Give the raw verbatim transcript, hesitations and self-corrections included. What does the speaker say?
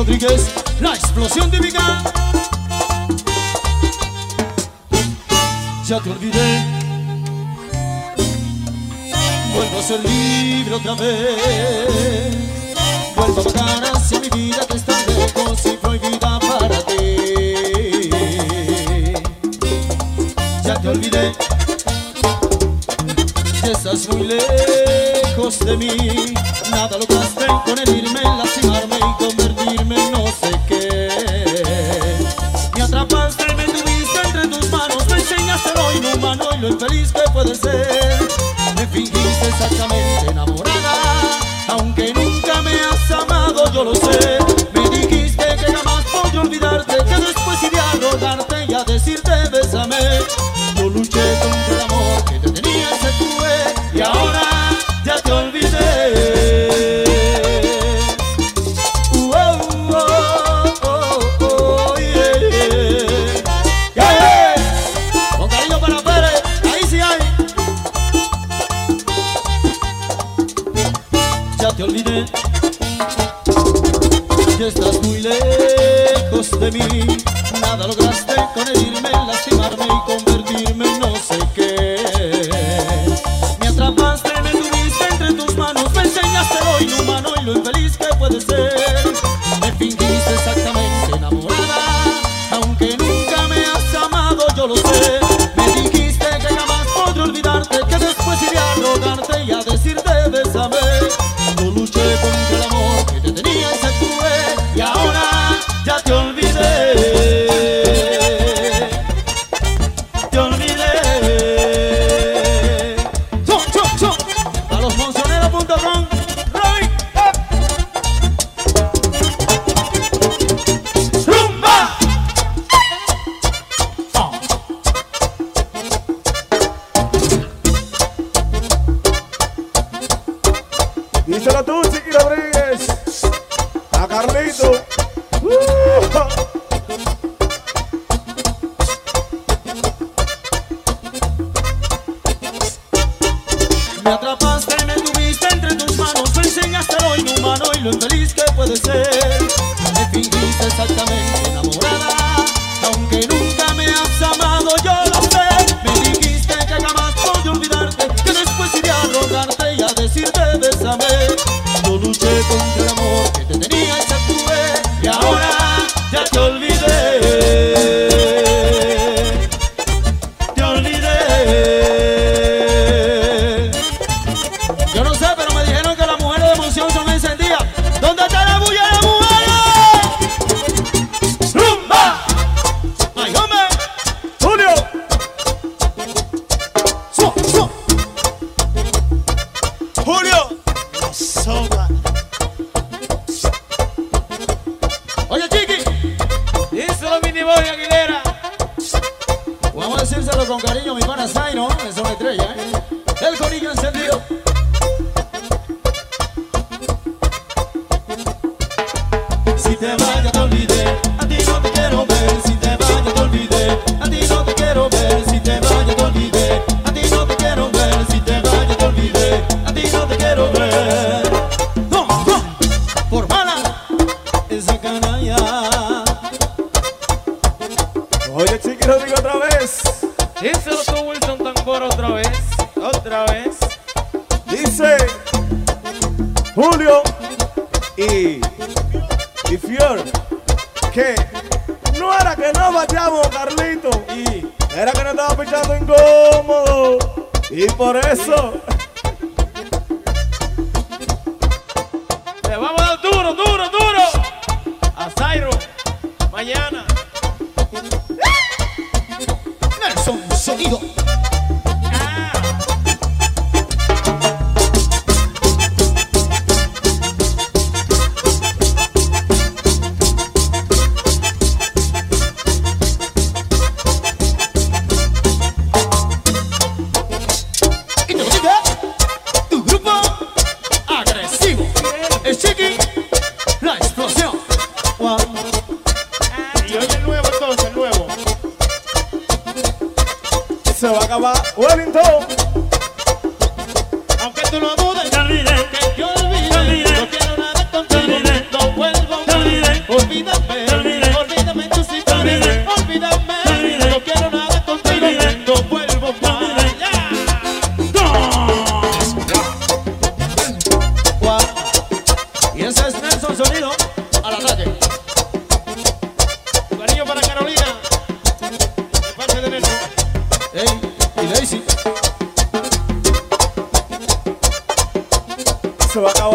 Rodríguez, la explosión típica. Ya te olvidé, vuelvo a ser libre otra vez. Vuelvo a vagar hacia mi vida que está lejos y prohibida para ti. Ya te olvidé, ya estás muy lejos de mí. Nada lograste con el irme, lastimarme y convertirme en no sé qué. Me atrapaste, me tuviste entre tus manos, me enseñaste lo inhumano y lo infeliz que puede ser. Me fingiste exactamente enamorada, aunque nunca me has amado, yo lo sé. Me dijiste que jamás podré olvidarte, que después iré a rogarte y a decirte bésame. Yo luché contra el amor que te tenía y se tuve, y ahora ya te olvidé. Te olvidé, ya estás muy lejos de mí. Nada lograste con herirme, lastimarme y convertirme en no sé qué. Me atrapaste, me tuviste entre tus manos, me enseñaste lo inhumano y lo infeliz que puede ser. Me fingiste exactamente enamorada, aunque nunca me has amado, yo lo sé. Me dijiste que jamás podré olvidarte, que después iré a rogarte y a decirte bésame. Yo luché contra el amor que te tenía y se tuve, y ahora ya te olvidé. Te olvidé. Son, son, son. A los monzoneros punto com, Robin. ¡Rumba! Oh. Díselo tú, Chiqui Rodríguez, a Carlito. Uh. Me atrapaste, me tuviste entre tus manos, me enseñaste lo inhumano y lo infeliz que puede ser. Me fingiste exactamente enamorada, aunque nunca me has amado, yo lo sé. Me dijiste que jamás podré olvidarte, que después iré a rogarte y a decirte bésame. Yo luché contra el amor que te tenía y se tuve, y ahora ya te olvidé. Te olvidé. Yo no sé, pero me dijeron que las mujeres de emoción son encendidas. ¿Dónde está la bulla de las mujeres? ¡Rumba! ¡Ay, hombre! Julio. ¡So, so! Julio. Soba. Oye, Chiqui, Díselo, Mini Boy Aguilera. vamos a decírselo con cariño a mi pana Zaino, es una estrella, ¿eh? El conillo encendido. Si te vayas te olvidé, a ti no te quiero ver. Si te vayas te olvidé, a ti no te quiero ver. Si te vayas te olvidé, a ti no te quiero ver. Si te vayas te olvidé, a ti no te quiero ver. No, no, por mala esa canalla. Oye, Chiqui Rodríguez otra vez. Díselo tú, Wilson Tambor, otra vez. Otra vez. Dice Julio y, y Fior que no era que no bateamos, Carlito, y era que no estaba pichando incómodo, y por eso Le vamos a dar duro, duro, duro a Zairo mañana. Nelson Sonido. Y te lo diga, tu grupo agresivo. Es Chiqui, la explosión. Wow. Y oye el nuevo entonces, el nuevo. se va a acabar Wellington. Aunque tú lo dudes, Te olvidé, que yo olvidé, no quiero nada contigo, no vuelvo, te olvidé, va a acabar.